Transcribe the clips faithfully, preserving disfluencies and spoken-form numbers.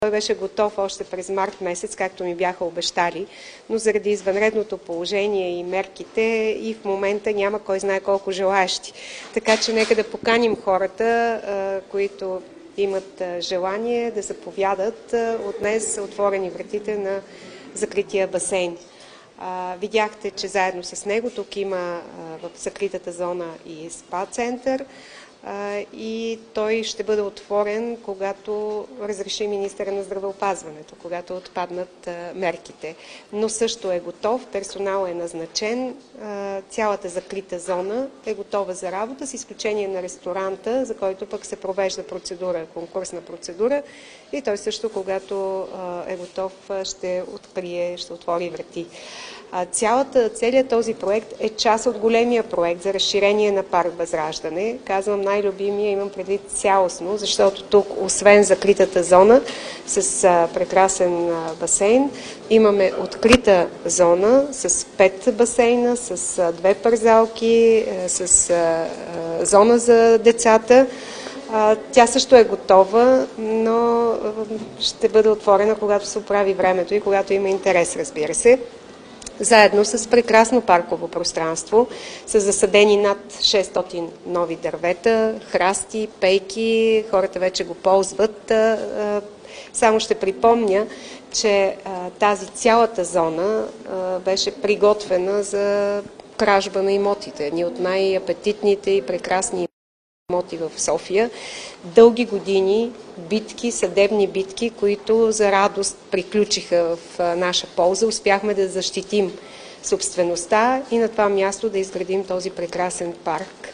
Той беше готов още през март месец, както ми бяха обещали, но заради извънредното положение и мерките и в момента няма кой знае колко желаящи. Така че нека да поканим хората, които имат желание да заповядат от днес отворени вратите на закрития басейн. Видяхте, че заедно с него тук има в закритата зона и спа център. И той ще бъде отворен, когато разреши министъра на здравеопазването, когато отпаднат мерките. Но също е готов, персонал е назначен, цялата закрита зона е готова за работа, с изключение на ресторанта, за който пък се провежда процедура, конкурсна процедура, и той също, когато е готов, ще открие, ще отвори врати. Цялата, целият този проект е част от големия проект за разширение на парк Възраждане. Казвам най-любимия, имам предвид цялостно, защото тук, освен закритата зона с а, прекрасен а, басейн, имаме открита зона с пет басейна, с а, две парзалки, а, с а, а, зона за децата. А, тя също е готова, но а, ще бъде отворена, когато се оправи времето и когато има интерес, разбира се. Заедно с прекрасно парково пространство, с засадени над шестстотин нови дървета, храсти, пейки, хората вече го ползват. Само ще припомня, че тази цялата зона беше приготвена за кражба на имотите. Едни от най-апетитните и прекрасни имоти в София. Дълги години битки, съдебни битки, които за радост приключиха в наша полза. Успяхме да защитим собствеността и на това място да изградим този прекрасен парк.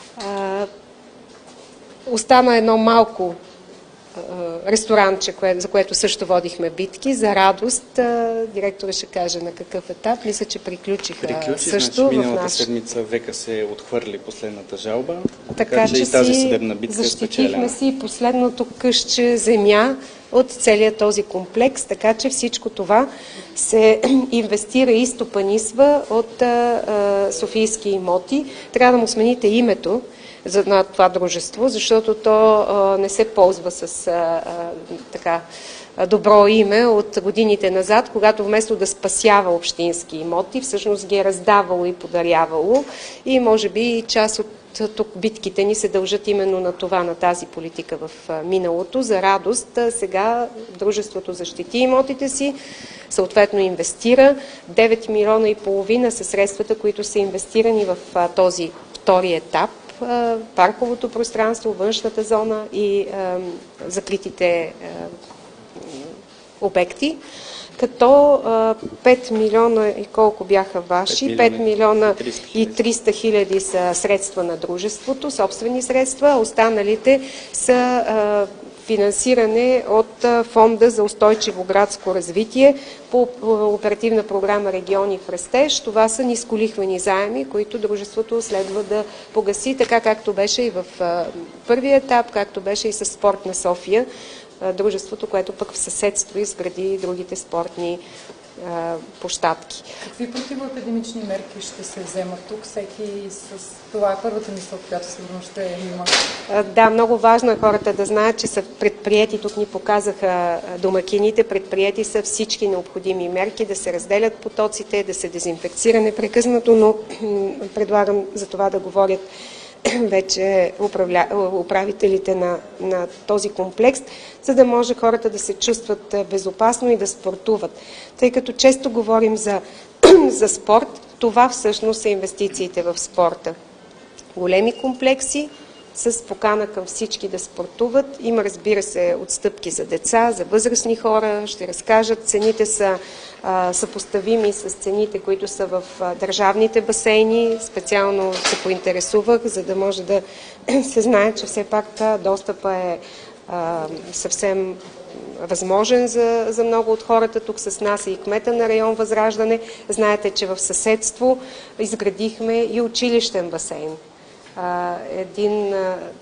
Остана едно малко ресторанче, за което също водихме битки. За радост, директорът ще каже на какъв етап. Мисля, че приключиха Приключи, също. Значи, миналата в наш... седмица века се отхвърли последната жалба, така, така че, че и тази си съдебна битка е спечелена. Защитихме си последното къщче земя от целият този комплекс, така че всичко това се инвестира и стопанисва от а, софийски имоти. Трябва да му смените името за на това дружество, защото то а, не се ползва с а, а, така добро име от годините назад, когато вместо да спасява общински имоти, всъщност ги е раздавало и подарявало, и може би част от тук битките ни се дължат именно на това, на тази политика в миналото. За радост сега дружеството защити имотите си, съответно инвестира. девет милиона и половина са средствата, които са инвестирани в този втори етап. Парковото пространство, външната зона и е, закритите е, обекти, като е, пет милиона и колко бяха ваши? пет милиона и триста хиляди са средства на дружеството, собствени средства, останалите са е, финансиране от Фонда за устойчиво градско развитие по оперативна програма Региони в растеж. Това са нисколихвени заеми, които дружеството следва да погаси, така както беше и в първия етап, както беше и с Спорт на София, дружеството, което пък в съседство изгради другите спортни площадки. Какви противоепидемични мерки ще се вземат тук? Всеки с това е първата мисъл, която сигурно ще има. Да, много важно е хората да знаят, че са предприети, тук ни показаха домакините, предприети са всички необходими мерки, да се разделят потоците, да се дезинфекцира непрекъснато, но предлагам за това да говорят вече управля... управителите на, на този комплекс, за да може хората да се чувстват безопасно и да спортуват. Тъй като често говорим за, за спорт, това всъщност са инвестициите в спорта. Големи комплекси с покана към всички да спортуват. Има, разбира се, отстъпки за деца, за възрастни хора. Ще разкажат. Цените са а, съпоставими с цените, които са в а, държавните басейни. Специално се поинтересувах, за да може да се знае, че все пак достъпа е а, съвсем възможен за, за много от хората. Тук с нас е и кмета на район Възраждане. Знаете, че в съседство изградихме и училищен басейн. Един,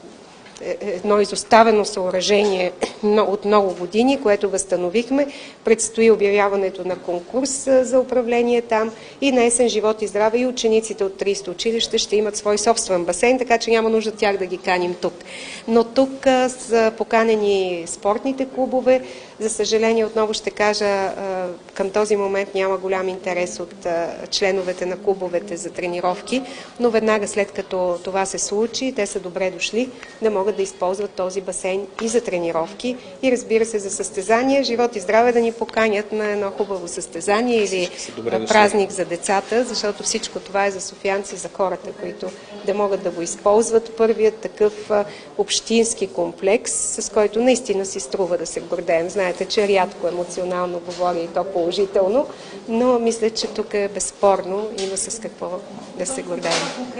едно изоставено съоръжение от много години, което възстановихме. Предстои обявяването на конкурс за управление там и на есен живот и здраве и учениците от трийсето училище ще имат свой собствен басейн, така че няма нужда тях да ги каним тук. Но тук са поканени спортните клубове, За съжаление, отново ще кажа, към този момент няма голям интерес от членовете на клубовете за тренировки, но веднага след като това се случи, те са добре дошли да могат да използват този басейн и за тренировки и разбира се за състезания. Живот и здраве да ни поканят на едно хубаво състезание или празник за децата, защото всичко това е за софиянци, за хората, които да могат да го използват. Първият такъв общински комплекс, с който наистина си струва да се гордеем. Знаете, че рядко емоционално говори и то положително, но мисля, че тук е безспорно, има с какво да се гордеем.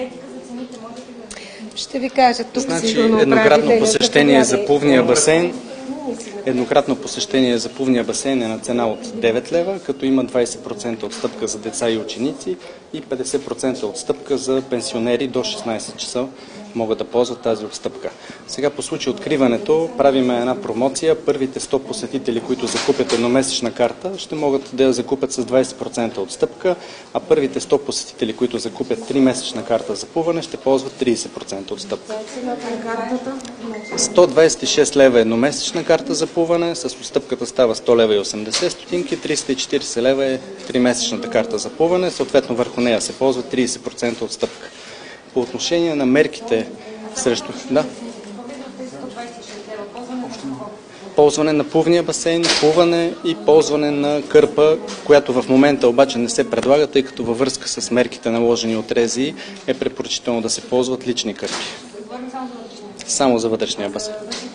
Ще ви кажа, тук значи, сигурно еднократно посещение за плувния басейн. Еднократно посещение за плувния басейн е на цена от девет лева, като има двадесет процента отстъпка за деца и ученици и петдесет процента отстъпка за пенсионери до шестнадесет часа могат да ползват тази отстъпка. Сега по случай откриването правиме една промоция. Първите сто посетители, които закупят едномесечна карта, ще могат да я закупят с двадесет процента отстъпка, а първите сто посетители, които закупят три месечна карта за плуване, ще ползват тридесет процента отстъпка. сто двадесет и шест лева едномесечна карта за плуване, с отстъпката става сто лева и осемдесет стотинки, триста и четиридесет лева е тримесечната карта за плуване, съответно върху нея се ползва тридесет процента отстъпка. По отношение на мерките срещу... Да. Ползване на плувния басейн, плуване и ползване на кърпа, която в момента обаче не се предлага, тъй като във връзка с мерките наложени от РЗИ е препоръчително да се ползват лични кърпи. Само за вътрешния басейн.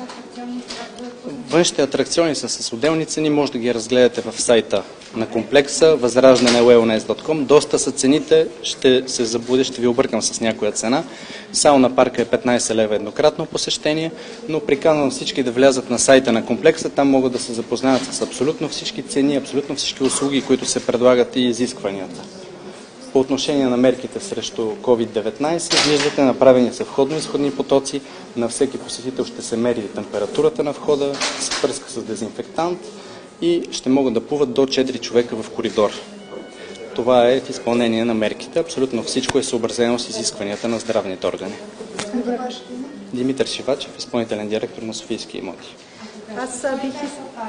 Външните атракциони са с отделни цени, може да ги разгледате в сайта на комплекса възраждане точка уелнес точка ком. Доста са цените, ще се заблудя, ще ви объркам с някоя цена. Сауна парка е петнадесет лева еднократно посещение, но приканвам всички да влязат на сайта на комплекса, там могат да се запознаят с абсолютно всички цени, абсолютно всички услуги, които се предлагат и изискванията. По отношение на мерките срещу ковид деветнадесет, виждате, направени са входно-изходни потоци. На всеки посетител ще се мери температурата на входа, се пръска с дезинфектант и ще могат да плуват до четири човека в коридор. Това е в изпълнение на мерките. Абсолютно всичко е съобразено с изискванията на здравните органи. Димитър Шивачев, изпълнителен директор на Софийски имоти. Аз бих искала.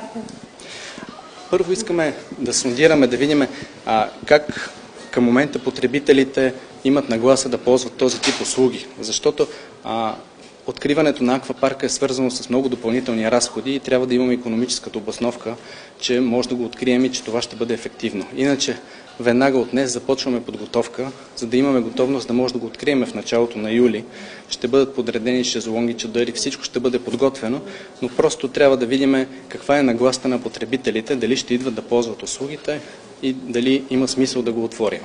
Първо искаме да сондираме, да видим а, как към момента потребителите имат нагласа да ползват този тип услуги, защото а, откриването на аквапарка е свързано с много допълнителни разходи и трябва да имаме икономическата обосновка, че може да го открием и че това ще бъде ефективно. Иначе веднага от днес започваме подготовка, за да имаме готовност да може да го открием в началото на юли. Ще бъдат подредени шезлонги, чадъри, всичко ще бъде подготвено, но просто трябва да видим каква е нагласта на потребителите, дали ще идват да ползват услугите и дали има смисъл да го отворим.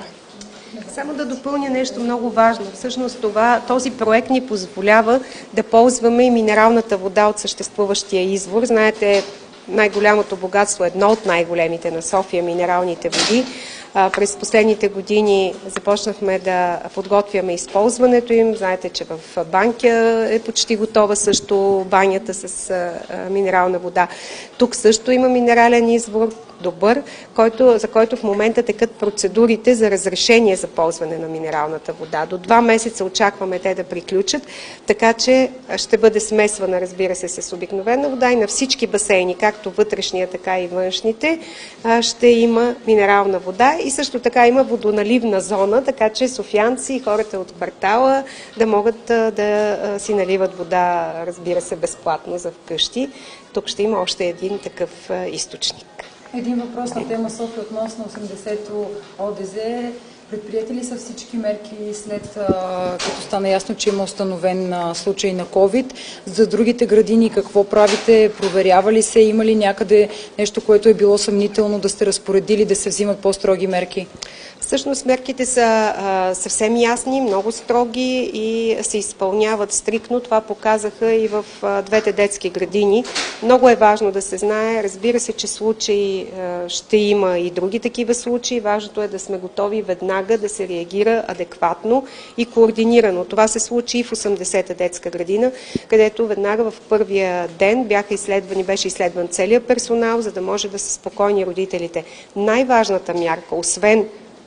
Само да допълня нещо много важно. Всъщност това, този проект ни позволява да ползваме и минералната вода от съществуващия извор. Знаете, най-голямото богатство, едно от най-големите на София, минералните води. През последните години започнахме да подготвяме използването им. Знаете, че в Банкя е почти готова също банята с минерална вода. Тук също има минерален извор, добър, който, за който в момента текат процедурите за разрешение за ползване на минералната вода. До два месеца очакваме те да приключат, така че ще бъде смесвана, разбира се, с обикновена вода и на всички басейни, както вътрешния, така и външните, ще има минерална вода и също така има водоналивна зона, така че софиянци и хората от квартала да могат да си наливат вода, разбира се, безплатно за вкъщи. Тук ще има още един такъв източник. Един въпрос на тема София относно осемдесето ОДЗ. Предприети ли са всички мерки след като стана ясно, че има установен случай на COVID? За другите градини какво правите? Проверява ли се? Има ли някъде нещо, което е било съмнително да сте разпоредили да се взимат по-строги мерки? Всъщност мерките са а, съвсем ясни, много строги и се изпълняват стриктно. Това показаха и в а, двете детски градини. Много е важно да се знае. Разбира се, че случаи а, ще има и други такива случаи. Важното е да сме готови веднага да се реагира адекватно и координирано. Това се случи и в осемдесета детска градина, където веднага в първия ден бяха изследвани, беше изследван целият персонал, за да може да са спокойни родителите. Най-важната мярка, освен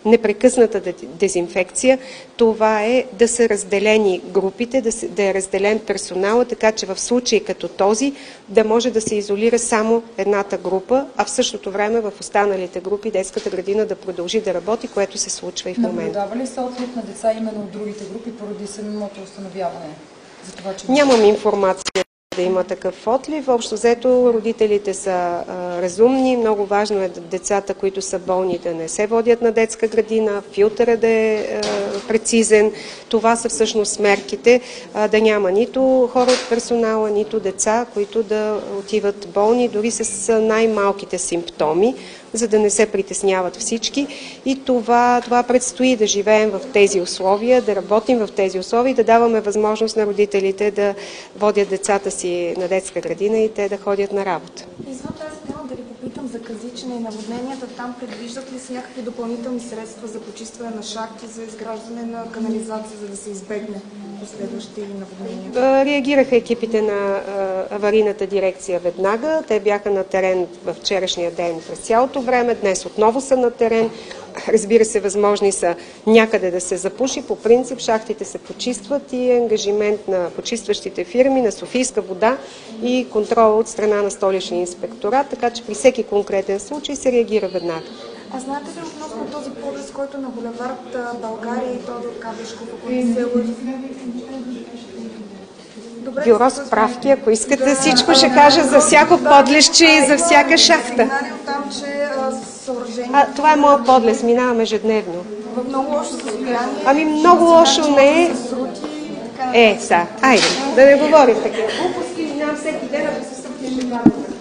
непрекъсната дезинфекция, това е да са разделени групите, да, се, да е разделен персонала, така че в случай като този да може да се изолира само едната група, а в същото време в останалите групи детската градина да продължи да работи, което се случва и в момента. Наблюдава ли се отлив на деца именно от другите групи поради самото установяване? За това, че... Нямам информация да има такъв отлив. Общо взето родителите са а, разумни. Много важно е децата, които са болни, да не се водят на детска градина, филтъра да е а, прецизен. Това са всъщност мерките, а, да няма нито хора от персонала, нито деца, които да отиват болни, дори с най-малките симптоми, за да не се притесняват всички. И това, това предстои да живеем в тези условия, да работим в тези условия и да даваме възможност на родителите да водят децата си на детска градина и те да ходят на работа. Извън тази тема да ви попитам за Казичене и наводненията. Там предвиждат ли се някакви допълнителни средства за почистване на шахти, за изграждане на канализация, за да се избегне последващи наводнения? Реагираха екипите на аварийната дирекция веднага. Те бяха на терен в вчерашния ден през цялото време. Днес отново са на терен. Разбира се, възможни са някъде да се запуши. По принцип шахтите се почистват и е ангажимент на почистващите фирми, на Софийска вода и контрола от страна на Столичния инспекторат, така че при всеки конкретен случай се реагира веднага. А знаете ли относно този подлез, който на булевард България и Тодор Каблешков, ако не се лъжи? Бюро справки, ако искате, да, всичко ще кажа за всяко да, подлезче и за всяка шахта. Там, че, съоръжение... а, това е моят подлез, минавам ежедневно. В много лошо състояние. Ами много лошо не е. Е, са, айде, да не говорим такива глупости, минавам всеки ден, ако се срути ще